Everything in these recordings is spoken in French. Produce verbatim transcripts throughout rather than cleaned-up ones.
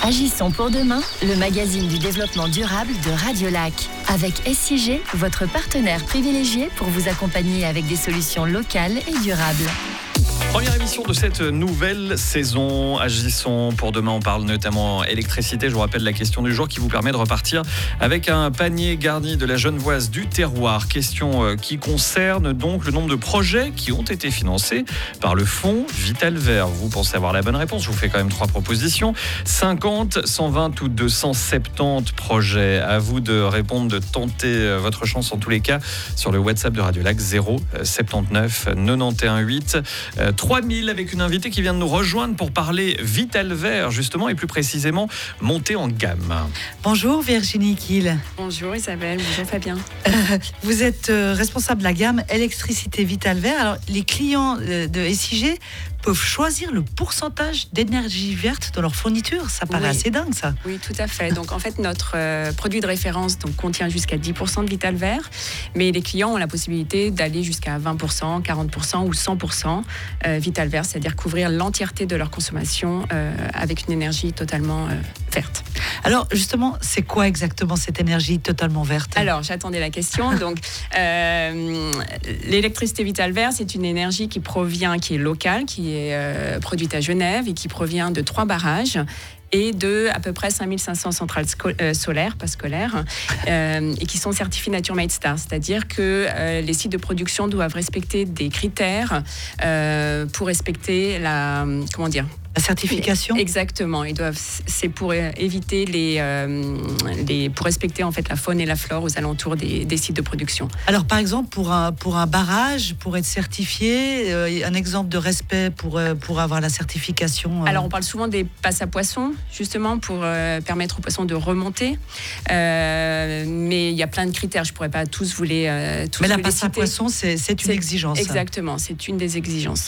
Agissons pour demain, le magazine du développement durable de Radiolac. Avec S I G, votre partenaire privilégié pour vous accompagner avec des solutions locales et durables. Première émission de cette nouvelle saison. Agissons pour demain. On parle notamment électricité. Je vous rappelle la question du jour qui vous permet de repartir avec un panier garni de la genevoise du terroir. Question qui concerne donc le nombre de projets qui ont été financés par le fonds Vital Vert. Vous pensez avoir la bonne réponse? Je vous fais quand même trois propositions. cinquante, cent vingt ou deux cent soixante-dix projets. À vous de répondre, de tenter votre chance en tous les cas sur le WhatsApp de Radiolac zéro soixante-dix-neuf quatre-vingt-onze huit. trois mille avec une invitée qui vient de nous rejoindre pour parler Vital Vert justement et plus précisément monter en gamme. Bonjour Virginie Kiel. Bonjour Isabelle, bonjour Fabien. Euh, vous êtes euh, responsable de la gamme électricité Vital Vert. Alors les clients euh, de S I G peuvent choisir le pourcentage d'énergie verte dans leur fourniture. Ça paraît Oui. assez dingue ça. Oui, tout à fait. Donc en fait notre euh, produit de référence donc, contient jusqu'à dix pour cent de Vital Vert, mais les clients ont la possibilité d'aller jusqu'à vingt pour cent, quarante pour cent ou cent pour cent euh, Vital Vert, c'est-à-dire couvrir l'entièreté de leur consommation euh, avec une énergie totalement euh, verte. Alors justement, c'est quoi exactement cette énergie totalement verte? Alors, j'attendais la question. Donc, euh, l'électricité Vital Vert, c'est une énergie qui provient, qui est locale, qui est euh, produite à Genève et qui provient de trois barrages et de à peu près cinq mille cinq cents centrales sco- euh, solaires, pas scolaires, euh, et qui sont certifiées Nature Made Star. C'est-à-dire que euh, les sites de production doivent respecter des critères euh, pour respecter la... Comment dire La certification? Exactement. Ils doivent, c'est pour éviter les, euh, les, pour respecter en fait la faune et la flore aux alentours des, des sites de production. Alors par exemple, pour un, pour un barrage, pour être certifié, euh, un exemple de respect pour, euh, pour avoir la certification euh... Alors on parle souvent des passes à poissons, justement pour euh, permettre aux poissons de remonter. Euh, mais il y a plein de critères, je ne pourrais pas tous vous les euh, tous Mais la vous les passe à citer. poissons, c'est, c'est une C'est- exigence. Exactement, c'est une des exigences.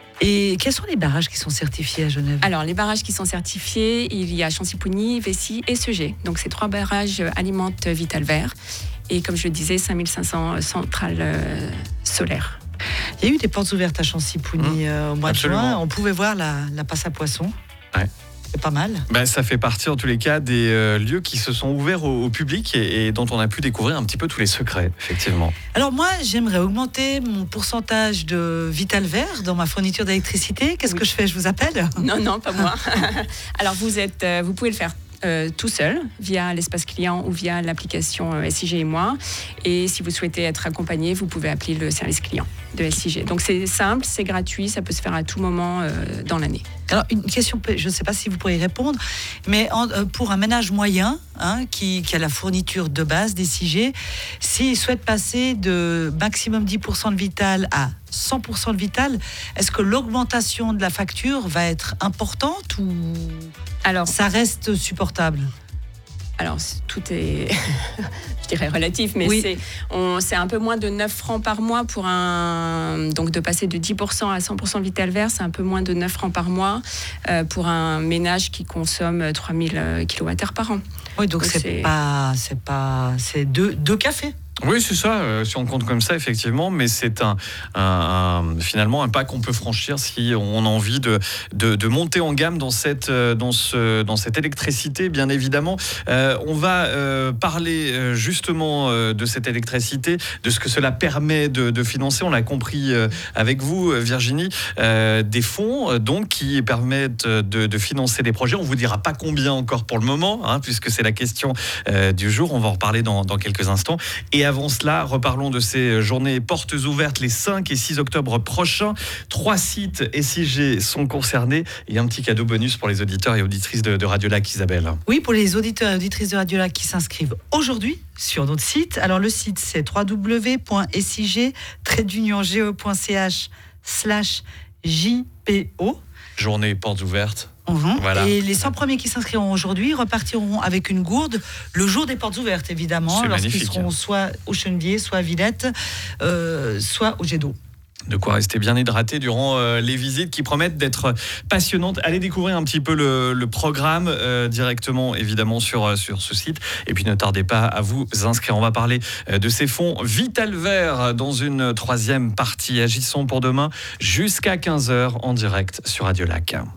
Et quels sont les barrages qui sont certifiés à Genève? Alors, les barrages qui sont certifiés, il y a Chancy-Pougny, Vessy et Segé. Donc, ces trois barrages alimentent Vital Vert. Et comme je le disais, cinq mille cinq cents centrales euh, solaires. Il y a eu des portes ouvertes à Chancy-Pougny Mmh, euh, au mois absolument. de juin. On pouvait voir la, la passe à poissons. Ouais. C'est pas mal. Ben, ça fait partie en tous les cas des euh, lieux qui se sont ouverts au, au public et, et dont on a pu découvrir un petit peu tous les secrets, effectivement. Alors moi, j'aimerais augmenter mon pourcentage de Vital Vert dans ma fourniture d'électricité. Qu'est-ce Oui. que je fais? Je vous appelle? Non, non, pas moi. Alors, vous, êtes, euh, vous pouvez le faire euh, tout seul, via l'espace client ou via l'application euh, S I G et moi. Et si vous souhaitez être accompagné, vous pouvez appeler le service client de S I G. Donc, c'est simple, c'est gratuit, ça peut se faire à tout moment euh, dans l'année. Alors une question, je ne sais pas si vous pourrez y répondre, mais en, euh, pour un ménage moyen hein, qui, qui a la fourniture de base des S I G, s'il souhaite passer de maximum dix pour cent de Vital à cent pour cent de Vital, est-ce que l'augmentation de la facture va être importante ou Alors, ça reste supportable? Alors, c'est- tout est, je dirais, relatif, mais Oui. c'est, on, c'est un peu moins de neuf francs par mois pour un... Donc, de passer de dix pour cent à cent pour cent Vital Vert, c'est un peu moins de neuf francs par mois euh, pour un ménage qui consomme trois mille kilowattheures par an. Oui, donc Donc c'est, c'est- pas, c'est pas, c'est deux, deux cafés. Oui, c'est ça, euh, si on compte comme ça, effectivement, mais c'est un, un- un- finalement un pas qu'on peut franchir si on a envie de, de, de monter en gamme dans cette, euh, dans ce, dans cette électricité, bien évidemment. Euh, on va euh, parler euh, justement euh, de cette électricité, de ce que cela permet de, de financer. On l'a compris euh, avec vous, euh, Virginie, euh, des fonds euh, donc qui permettent de, de financer des projets. On vous dira pas combien encore pour le moment, hein, puisque c'est la question euh, du jour. On va en reparler dans, dans quelques instants. Et avant cela, reparlons de ces journées portes ouvertes les cinq et six octobre prochains. Trois sites S I G sont concernés. Et un petit cadeau bonus pour les auditeurs et auditrices de, de Radiolac, Isabelle. Oui, pour les auditeurs et auditrices de Radiolac qui s'inscrivent aujourd'hui sur notre site. Alors le site c'est w w w point s i g trait d'union g e point c h slash j p o. Journée portes ouvertes. Uhum. Voilà. Et les cent premiers qui s'inscriront aujourd'hui repartiront avec une gourde le jour des portes ouvertes, évidemment, C'est lorsqu'ils magnifique. seront soit au Chenevier, soit à Villette, euh, soit au jet d'eau. De quoi rester bien hydraté durant euh, les visites qui promettent d'être passionnantes. Allez découvrir un petit peu le, le programme euh, directement, évidemment, sur, sur ce site. Et puis ne tardez pas à vous inscrire. On va parler euh, de ces fonds Vital Vert dans une troisième partie. Agissons pour demain jusqu'à quinze heures en direct sur Radiolac.